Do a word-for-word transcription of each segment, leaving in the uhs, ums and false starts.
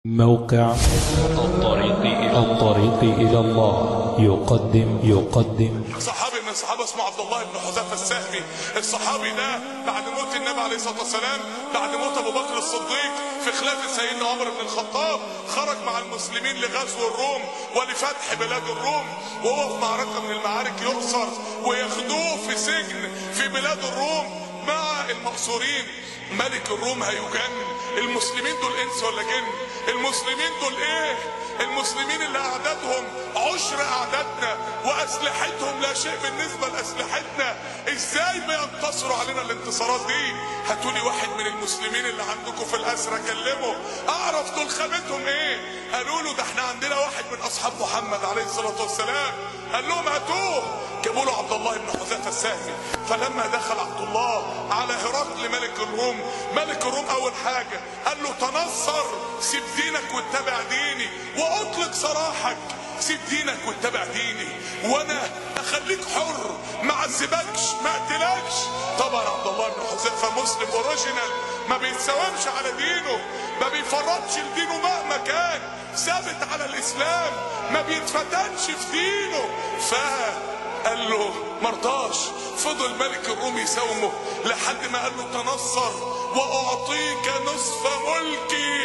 موقع الطريق إلى الطريق إلى الله يقدم يقدم صحابي من الصحابة اسمه عبد الله بن حذافة السهمي. الصحابي ده بعد موت النبي عليه الصلاة والسلام، بعد موت أبو بكر الصديق في خلافة سيدنا عمر بن الخطاب، خرج مع المسلمين لغزو الروم ولفتح بلاد الروم، وهو في معركة من المعارك يؤسر وياخدوه في سجن في بلاد الروم مع المأسورين. ملك الروم هيجن. المسلمين دول انس ولا جن؟ المسلمين دول ايه؟ المسلمين اللي اعدادهم عشر اعدادنا واسلحتهم لا شيء بالنسبه لاسلحتنا، ازاي بينتصروا علينا الانتصارات دي؟ هاتولي واحد من المسلمين اللي عندكم في الاسرى كلمه اعرف دول خامتهم ايه. قالوا له ده احنا عندنا واحد من اصحاب محمد عليه الصلاه والسلام. قال لهم هاتوه. جابوا له عبد الله بن حذافة السهمي. فلما دخل عبد الله على هرقل ملك الروم، ملك الروم اول حاجه قال له تنصر، سيب دينك واتبع ديني، واطلق سراحك، سيب دينك واتبع ديني وانا اخليك حر، ما عذبكش ما اقتلكش. طبعا عبد الله بن حذافة مسلم اوريجينال، ما بيتساومش على دينه، ما بيفرطش لدينه مهما كان، ثابت على الاسلام، ما بيتفتنش في دينه. ف قال له مرضاش. فضل ملك الروم يساومه لحد ما قال له تنصر واعطيك نصف ملكي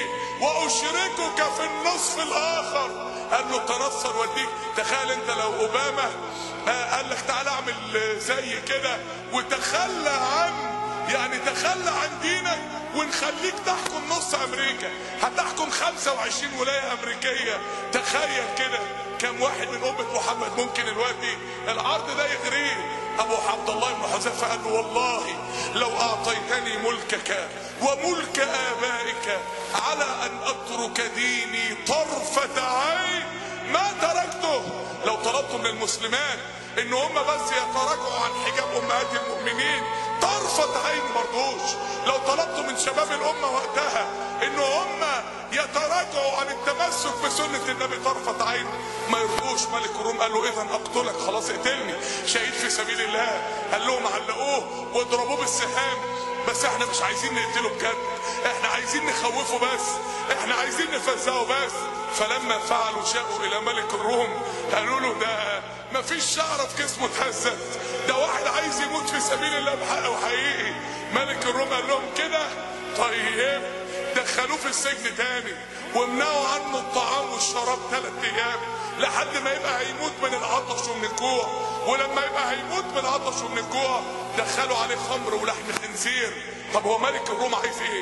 واشركك في النصف الاخر. قال له تنصر واديك. تخيل انت لو اوباما آه قال لك تعالى اعمل زي كده وتخلى عن يعني تخلى عن دينك ونخليك تحكم نص امريكا، هتحكم خمسة وعشرين ولاية امريكية. تخيل كده كم واحد من امة محمد ممكن الوقت دي العرض ده يغريه. ابو عبد الله بن حذافة قال له والله لو اعطيتني ملكك وملك ابائك على ان اترك ديني طرفة عين ما تركته. لو طلبتم من المسلمات ان هم بس يتراجعوا عن حجاب امهات المؤمنين طرفة عين مرضوش. لو طلبتوا من شباب الامة وقتها ان هم يتراجعوا عن التمسك بسنة النبي طرفة عين ما يرضوش. ملك الروم قال له اذا اقتلك، خلاص اقتلني، شهيد في سبيل الله. قال لهم علقوه واضربوه بالسهام، بس احنا مش عايزين نقتله بجد، احنا عايزين نخوفه بس، احنا عايزين نفزعه بس. فلما فعلوا شاءوا الى ملك الروم قالوا له ده مفيش شعره في جسمه اتهزت، ده واحد عايز يموت في سبيل الله بحق وحقيقي. ملك الروم قال لهم كده طيب. دخلوه في السجن تاني ومنعوا عنه الطعام والشراب ثلاث ايام لحد ما يبقى هيموت من العطش ومن الجوع. ولما يبقى هيموت من العطش ومن الجوع دخلوا عليه خمر ولحم خنزير. طب هو ملك الروم عايز ايه؟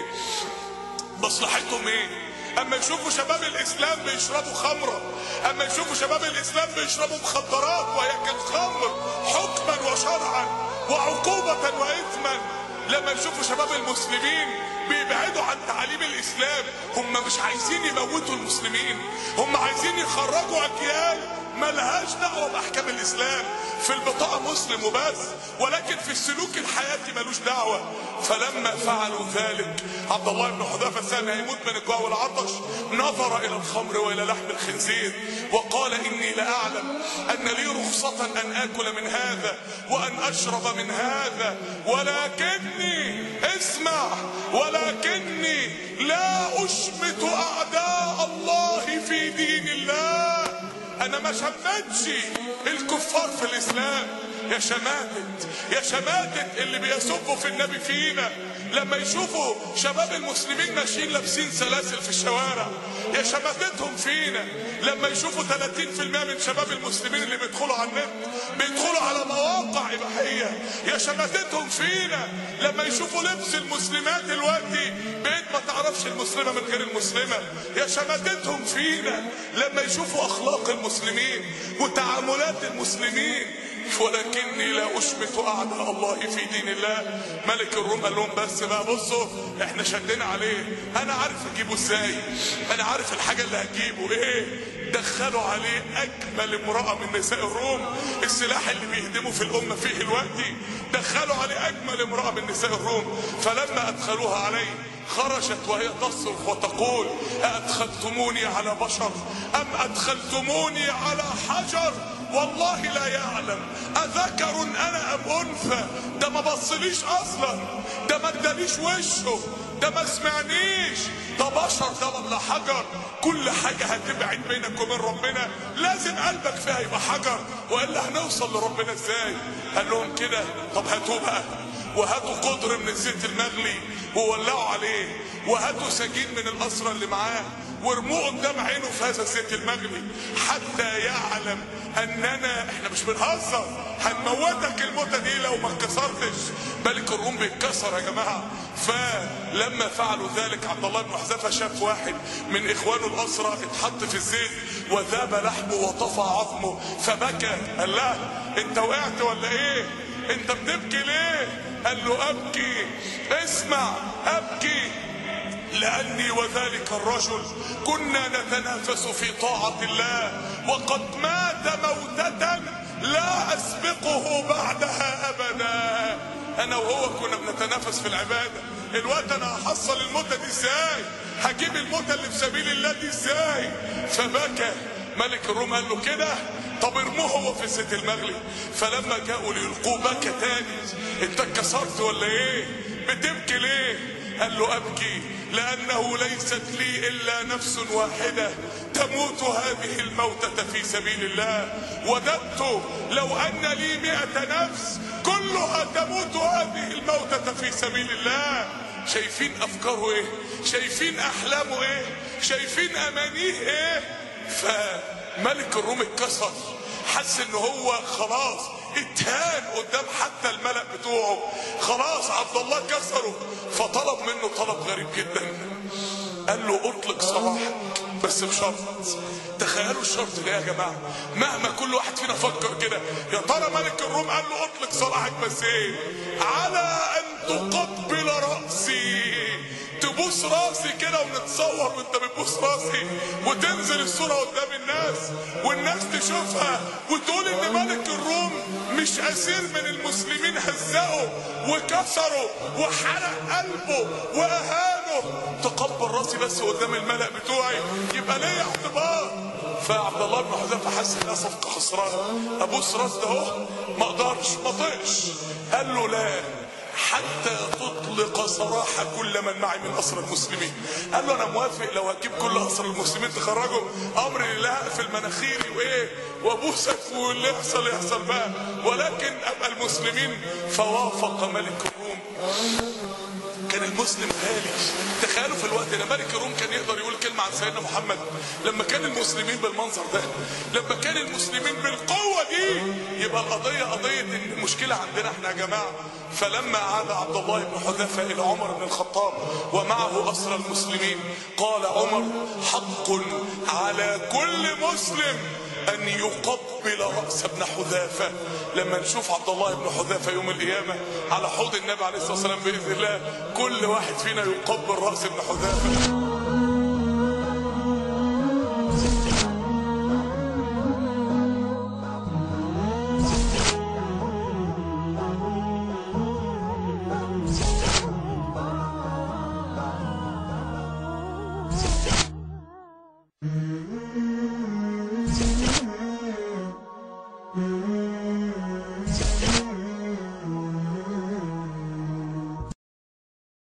مصلحتهم ايه؟ اما يشوفوا شباب الاسلام بيشربوا خمره، اما يشوفوا شباب الاسلام بيشربوا مخدرات وهي كالخمر حكما وشرعا وعقوبه واثما، لما يشوفوا شباب المسلمين بيبعدوا عن تعاليم الاسلام، هم مش عايزين يموتوا المسلمين، هم عايزين يخرجوا اجيال ملهاش دعوه باحكام الاسلام. في البطاقه مسلم وبس، ولكن في السلوك الحياتي ملوش دعوه. فلما فعلوا ذلك عبد الله بن حذافة السهمي هيموت من الجوع والعطش، نظر الى الخمر والى لحم الخنزير وقال اني لاعلم ان لي رخصه ان اكل من هذا وان اشرب من هذا، ولكني اسمع ولكني لا اشمت اعداء الله في دين الله. انا ما شمتش الكفار في الاسلام. يا شماتت يا شماتت اللي بيسبوا في النبي فينا لما يشوفوا شباب المسلمين ماشيين لابسين سلاسل في الشوارع. يا شماتتهم فينا لما يشوفوا ثلاثين بالمئة من شباب المسلمين اللي بيدخلوا على النت بيدخلوا على مواقع اباحيه. يا شماتتهم فينا لما يشوفوا لبس المسلمات دلوقتي بقيت ما تعرفش المسلمه من غير المسلمه. يا شماتتهم فينا لما يشوفوا اخلاق المسلمين وتعاملات المسلمين. ولكني لا اشمت اعداء الله في دين الله. ملك الروم قال لهم بس بقى بصوا احنا شدنا عليه، انا عارف اجيبه ازاي، انا عارف الحاجه اللي هتجيبه ايه. دخلوا عليه اجمل امراه من نساء الروم، السلاح اللي بيهدموا في الامه فيه الوقت، دخلوا عليه اجمل امراه من نساء الروم. فلما ادخلوها عليه خرجت وهي تصرخ وتقول أدخلتموني على بشر أم أدخلتموني على حجر؟ والله لا يعلم أذكر أنا أم أنثى. ده ما بصليش أصلا، ده ما اداليش وشه، ده ما سمعنيش، ده بشر، ده رملة حجر، كل حاجة هتبعد بينك وبين ربنا لازم قلبك فيها يبقى حجر، وإلا هنوصل لربنا ازاي؟ قال لهم كده طب هاتوا بقى وهاتوا قدر من الزيت المغلي وولعوا عليه، وهاتوا سجين من الأسرى اللي معاه وارموه قدام عينه في هذا الزيت المغلي حتى يعلم اننا احنا مش بنهزر، هنموتك الموتة دي لو ما اتكسرتش. ملك الروم بيتكسر يا جماعة. فلما فعلوا ذلك عبد الله بن حذافة شاف واحد من اخوانه الاسرى اتحط في الزيت وذاب لحمه وطفى عظمه فبكى. قال له انت وقعت ولا ايه؟ انت بتبكي ليه؟ قال له ابكي، اسمع ابكي لأني وذلك الرجل كنا نتنافس في طاعة الله وقد مات موتة لا أسبقه بعدها أبدا. أنا وهو كنا بنتنافس في العبادة، الوقت أنا هحصل الموتة دي إزاي؟ هجيب الموتة اللي في سبيل الله دي إزاي؟ فبكى. ملك الروم قال له كده طب ارموه هو في الزيت المغلي. فلما جاءوا ليلقوه بكى تاني. انت اتكسرت ولا ايه؟ بتبكي ليه؟ قال له ابكي لانه ليست لي الا نفس واحدة تموت هذه الموتة في سبيل الله، وددت لو ان لي مئة نفس كلها تموت هذه الموتة في سبيل الله. شايفين افكاره ايه؟ شايفين احلامه ايه؟ شايفين امانيه ايه؟ فملك الروم اتكسر، حس ان هو خلاص اتهان قدام حتى الملأ بتوعه، خلاص عبد الله كسره. فطلب منه طلب غريب جدا، قال له اطلق سراحك بس بشرط. تخيلوا الشرط ده يا جماعه، مهما كل واحد فينا فكر كده، يا ترى ملك الروم قال له اطلق سراحك بس ايه؟ على ان تقبل رأسي، تبوس راسي كده ونتصور وانت بتبوس راسي وتنزل الصورة قدام الناس والناس تشوفها وتقول ان ملك الروم مش اسير من المسلمين، هزقه وكسره وحرق قلبه واهانه. تقبل راسي بس قدام الملأ بتوعي يبقى ليا اعتبار. فعبد الله بن حذافة حس انها صفقة خسرانة، ابوس راس ده اهو ما اقدرش ما طقش. قال له لا حتى تطلق سراح كل من معي من اسرى المسلمين. قال له انا موافق لو هتجيب كل اسرى المسلمين تخرجهم، امر لله اقفل مناخيري وايه وابوسك واللي يحصل يحصل بقى، ولكن ابقى المسلمين. فوافق ملك الروم. كان المسلم غالي. تخيلوا في الوقت ده ملك الروم كان يقدر يقول كلمة عن سيدنا محمد لما كان المسلمين بالمنظر ده، لما كان المسلمين بالقوة دي، يبقى القضية قضية ان المشكلة عندنا احنا يا جماعة. فلما عاد عبد الله بن حذافة الى عمر بن الخطاب ومعه اسرى المسلمين قال عمر حق على كل مسلم ان يقبل رأس ابن حذافة. لما نشوف عبد الله بن حذافة يوم القيامة على حوض النبي عليه الصلاة والسلام بإذن الله، كل واحد فينا يقبل رأس ابن حذافة.